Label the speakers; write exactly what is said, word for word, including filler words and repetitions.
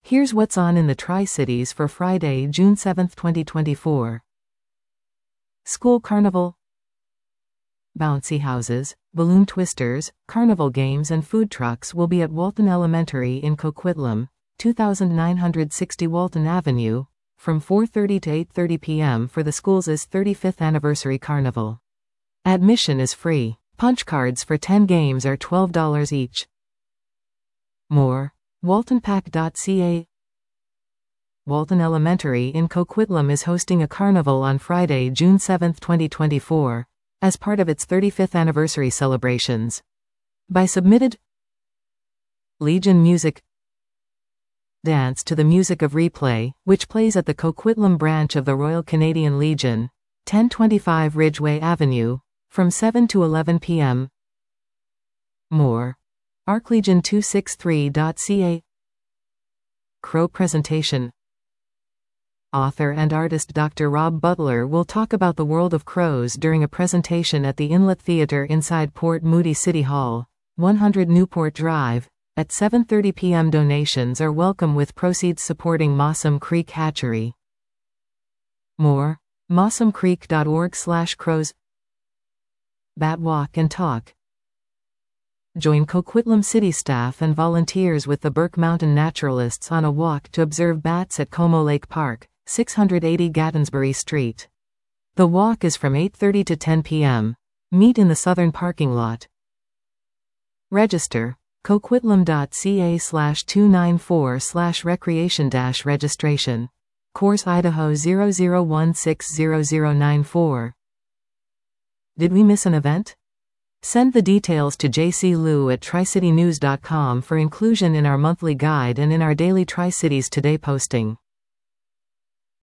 Speaker 1: Here's what's on in the Tri-Cities for Friday, June seventh, twenty twenty-four. School Carnival. Bouncy houses, balloon twisters, carnival games and food trucks will be at Walton Elementary in Coquitlam, two thousand nine hundred sixty Walton Avenue, from four thirty to eight thirty p m for the school's thirty-fifth anniversary carnival. Admission is free. Punch cards for ten games are twelve dollars each. More. walton pack dot c a. Walton Elementary in Coquitlam is hosting a carnival on Friday, June seventh, twenty twenty-four, as part of its thirty-fifth anniversary celebrations. By submitted Legion Music. Dance to the music of Replay, which plays at the Coquitlam branch of the Royal Canadian Legion, ten twenty-five Ridgeway Avenue, from seven to eleven p m More. arclegion two sixty-three dot c a. Crow Presentation. Author and artist Doctor Rob Butler will talk about the world of crows during a presentation at the Inlet Theatre inside Port Moody City Hall, one hundred Newport Drive, at seven thirty p m Donations are welcome with proceeds supporting Mossam Creek Hatchery. More. mossam creek dot org slash crows. Bat Walk and Talk. Join Coquitlam City staff and volunteers with the Burke Mountain Naturalists on a walk to observe bats at Como Lake Park, six hundred eighty Gattonsbury Street. The walk is from eight thirty to ten p m Meet in the southern parking lot. Register. coquitlam dot c a slash two nine four slash recreation dash registration. Course Idaho zero zero one six zero zero nine four. Did we miss an event? Send the details to j c lou at tri city news dot com for inclusion in our monthly guide and in our daily Tri-Cities Today posting.